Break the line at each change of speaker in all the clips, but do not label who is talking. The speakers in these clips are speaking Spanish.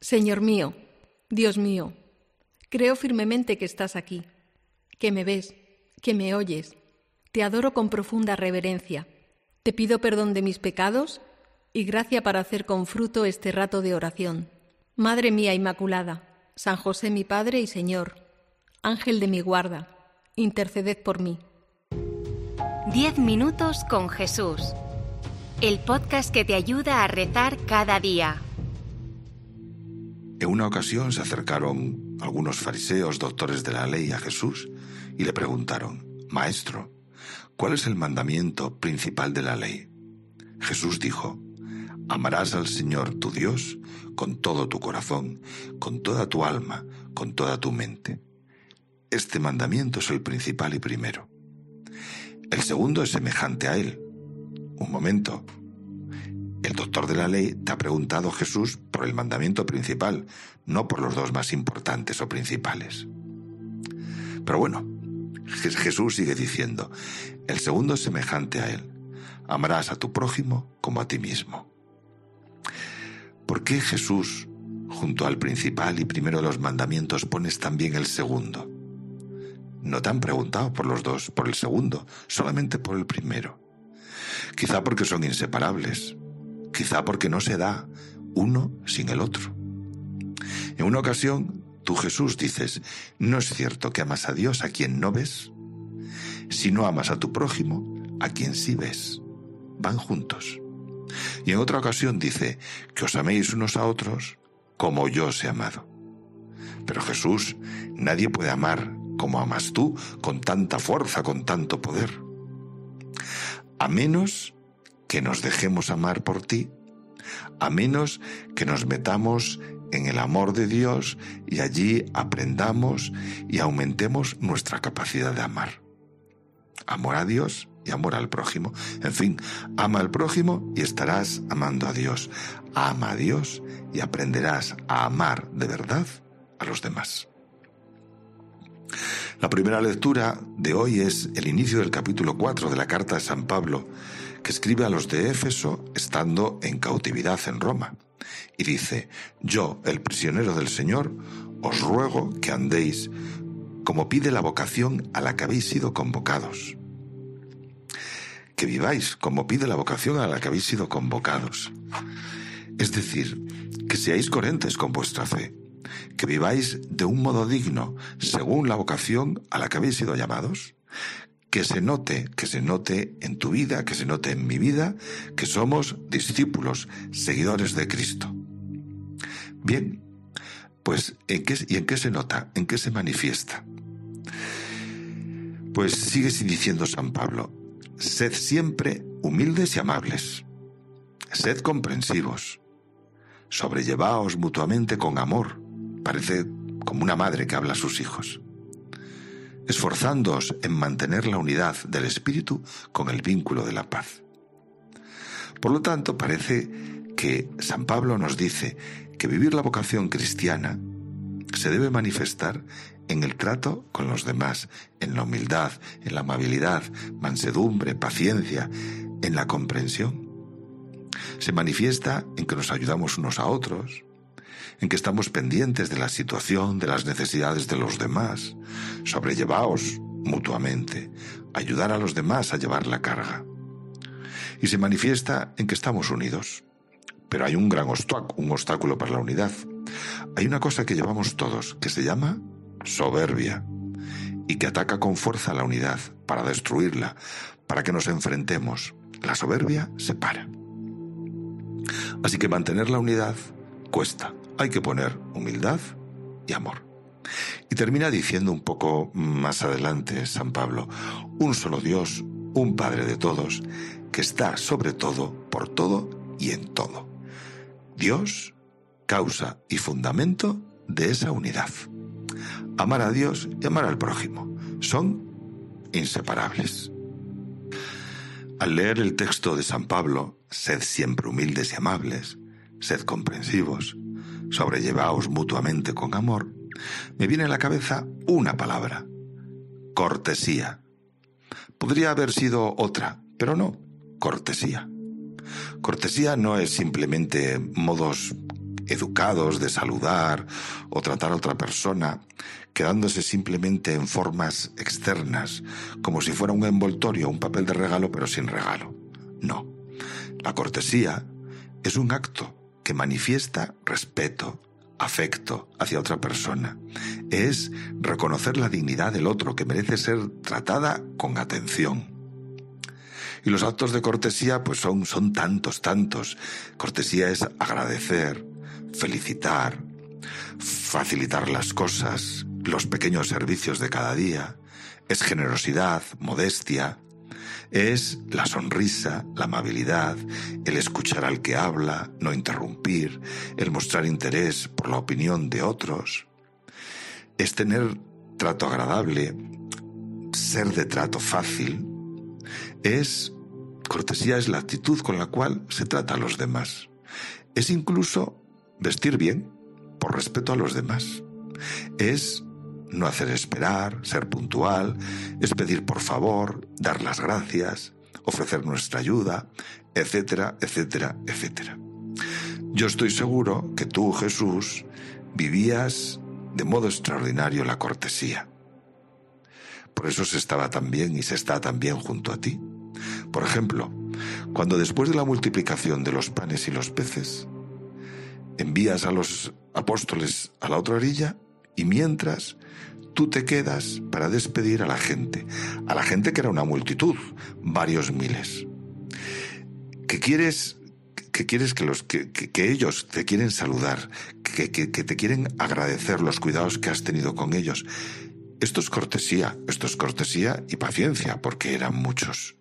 Señor mío, Dios mío, creo firmemente que estás aquí, que me ves, que me oyes. Te adoro con profunda reverencia. Te pido perdón de mis pecados y gracia para hacer con fruto este rato de oración. Madre mía Inmaculada, San José mi Padre y Señor, Ángel de mi guarda, interceded por mí.
10 minutos con Jesús. El podcast que te ayuda a rezar cada día.
En una ocasión se acercaron algunos fariseos, doctores de la ley, a Jesús y le preguntaron: Maestro, ¿cuál es el mandamiento principal de la ley? Jesús dijo: Amarás al Señor tu Dios con todo tu corazón, con toda tu alma, con toda tu mente. Este mandamiento es el principal y primero. El segundo es semejante a él. Un momento. El doctor de la ley te ha preguntado, Jesús, por el mandamiento principal, no por los dos más importantes o principales. Pero bueno, Jesús sigue diciendo: el segundo es semejante a él. Amarás a tu prójimo como a ti mismo. ¿Por qué Jesús, junto al principal y primero de los mandamientos, pones también el segundo? No te han preguntado por los dos, por el segundo, solamente por el primero. Quizá porque son inseparables, quizá porque no se da uno sin el otro. En una ocasión, tú, Jesús, dices: ¿no es cierto que amas a Dios a quien no ves? Si no amas a tu prójimo, a quien sí ves. Van juntos. Y en otra ocasión dice: que os améis unos a otros como yo os he amado. Pero Jesús, nadie puede amar como amas tú, con tanta fuerza, con tanto poder. A menos que nos dejemos amar por ti, a menos que nos metamos en el amor de Dios y allí aprendamos y aumentemos nuestra capacidad de amar. Amor a Dios y amor al prójimo. En fin, ama al prójimo y estarás amando a Dios. Ama a Dios y aprenderás a amar de verdad a los demás. La primera lectura de hoy es el inicio del capítulo 4 de la carta de San Pablo, que escribe a los de Éfeso estando en cautividad en Roma. Y dice: yo, el prisionero del Señor, os ruego que andéis como pide la vocación a la que habéis sido convocados. Que viváis como pide la vocación a la que habéis sido convocados. Es decir, que seáis coherentes con vuestra fe, que viváis de un modo digno, según la vocación a la que habéis sido llamados. Que se note en tu vida, que se note en mi vida, que somos discípulos, seguidores de Cristo. Bien, pues ¿en qué se nota? ¿En qué se manifiesta? Pues sigue diciendo San Pablo: sed siempre humildes y amables, sed comprensivos, sobrellevaos mutuamente con amor. Parece como una madre que habla a sus hijos. Esforzándoos en mantener la unidad del espíritu con el vínculo de la paz. Por lo tanto, parece que San Pablo nos dice que vivir la vocación cristiana se debe manifestar en el trato con los demás, en la humildad, en la amabilidad, mansedumbre, paciencia, en la comprensión. Se manifiesta en que nos ayudamos unos a otros, en que estamos pendientes de la situación, de las necesidades de los demás, sobrellevaos mutuamente, ayudar a los demás a llevar la carga. Y se manifiesta en que estamos unidos. Pero hay un gran obstáculo para la unidad. Hay una cosa que llevamos todos, que se llama soberbia, y que ataca con fuerza a la unidad, para destruirla, para que nos enfrentemos. La soberbia separa. Así que mantener la unidad cuesta. Hay que poner humildad y amor. Y termina diciendo un poco más adelante San Pablo: un solo Dios, un Padre de todos, que está sobre todo, por todo y en todo. Dios, causa y fundamento de esa unidad. Amar a Dios y amar al prójimo son inseparables. Al leer el texto de San Pablo: sed siempre humildes y amables, sed comprensivos, sobrellevaos mutuamente con amor, me viene a la cabeza una palabra: cortesía. Podría haber sido otra, pero no, cortesía. Cortesía no es simplemente modos educados de saludar o tratar a otra persona, quedándose simplemente en formas externas, como si fuera un envoltorio, un papel de regalo, pero sin regalo. No. La cortesía es un acto que manifiesta respeto, afecto hacia otra persona. Es reconocer la dignidad del otro, que merece ser tratada con atención. Y los actos de cortesía pues son tantos. Cortesía es agradecer, felicitar, facilitar las cosas, los pequeños servicios de cada día. Es generosidad, modestia. Es la sonrisa, la amabilidad, el escuchar al que habla, no interrumpir, el mostrar interés por la opinión de otros. Es tener trato agradable, ser de trato fácil. Cortesía es la actitud con la cual se trata a los demás. Es incluso vestir bien, por respeto a los demás. Es no hacer esperar, ser puntual, es pedir por favor, dar las gracias, ofrecer nuestra ayuda, etcétera, etcétera, etcétera. Yo estoy seguro que tú, Jesús, vivías de modo extraordinario la cortesía. Por eso se estaba tan bien y se está tan bien junto a ti. Por ejemplo, cuando después de la multiplicación de los panes y los peces, envías a los apóstoles a la otra orilla y mientras tú te quedas para despedir a la gente que era una multitud, varios miles. Que quieres que ellos te quieren saludar, que te quieren agradecer los cuidados que has tenido con ellos. Esto es cortesía y paciencia, porque eran muchos.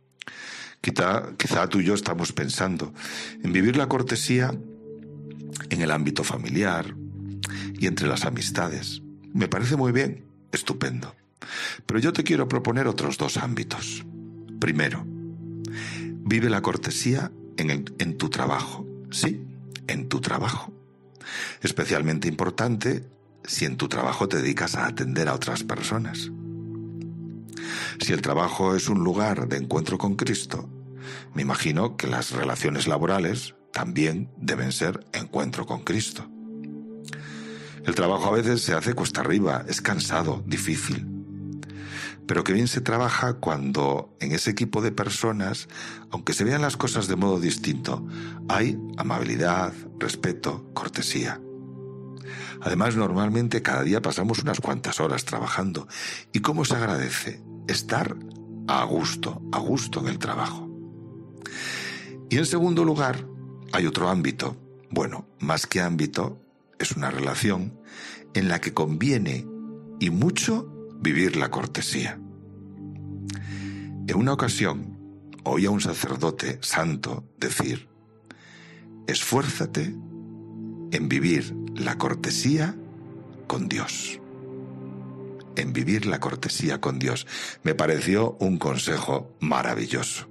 Quizá tú y yo estamos pensando en vivir la cortesía en el ámbito familiar y entre las amistades. Me parece muy bien, estupendo. Pero yo te quiero proponer otros dos ámbitos. Primero, vive la cortesía en tu trabajo. Sí, en tu trabajo. Especialmente importante si en tu trabajo te dedicas a atender a otras personas. Si el trabajo es un lugar de encuentro con Cristo, me imagino que las relaciones laborales también deben ser encuentro con Cristo. El trabajo a veces se hace cuesta arriba, es cansado, difícil. Pero qué bien se trabaja cuando en ese equipo de personas, aunque se vean las cosas de modo distinto, hay amabilidad, respeto, cortesía. Además, normalmente cada día pasamos unas cuantas horas trabajando. ¿Y cómo se agradece estar a gusto en el trabajo? Y en segundo lugar, hay otro ámbito. Bueno, más que ámbito, es una relación en la que conviene y mucho vivir la cortesía. En una ocasión oí a un sacerdote santo decir: esfuérzate en vivir la cortesía con Dios. En vivir la cortesía con Dios. Me pareció un consejo maravilloso.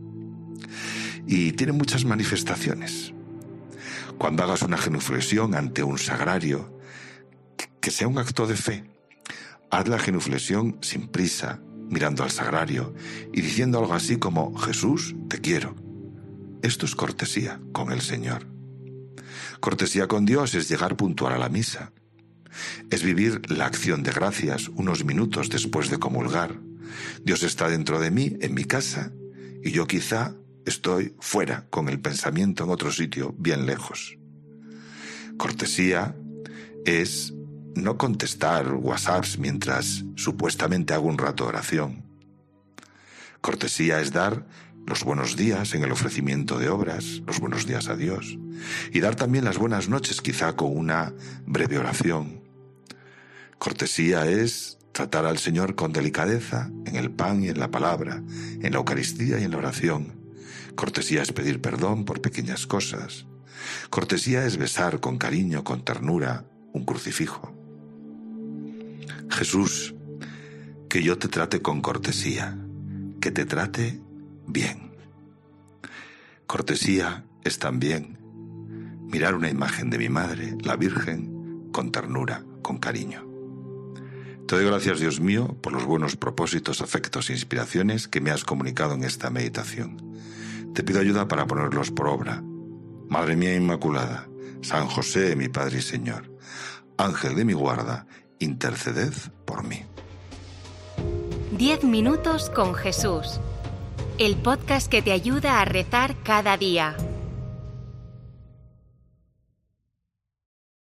Y tiene muchas manifestaciones. Cuando hagas una genuflexión ante un sagrario, que sea un acto de fe. Haz la genuflexión sin prisa, mirando al sagrario y diciendo algo así como: Jesús, te quiero. Esto es cortesía con el Señor. Cortesía con Dios es llegar puntual a la misa. Es vivir la acción de gracias unos minutos después de comulgar. Dios está dentro de mí, en mi casa, y yo quizá estoy fuera, con el pensamiento en otro sitio, bien lejos. Cortesía es no contestar WhatsApps mientras supuestamente hago un rato de oración. Cortesía es dar los buenos días en el ofrecimiento de obras, los buenos días a Dios, y dar también las buenas noches, quizá con una breve oración. Cortesía es tratar al Señor con delicadeza en el pan y en la palabra, en la Eucaristía y en la oración. Cortesía es pedir perdón por pequeñas cosas. Cortesía es besar con cariño, con ternura, un crucifijo. Jesús, que yo te trate con cortesía, que te trate bien. Cortesía es también mirar una imagen de mi madre, la Virgen, con ternura, con cariño. Te doy gracias, Dios mío, por los buenos propósitos, afectos e inspiraciones que me has comunicado en esta meditación. Te pido ayuda para ponerlos por obra. Madre mía Inmaculada, San José, mi Padre y Señor, Ángel de mi guarda, interceded por mí.
10 minutos con Jesús. El podcast que te ayuda a rezar cada día.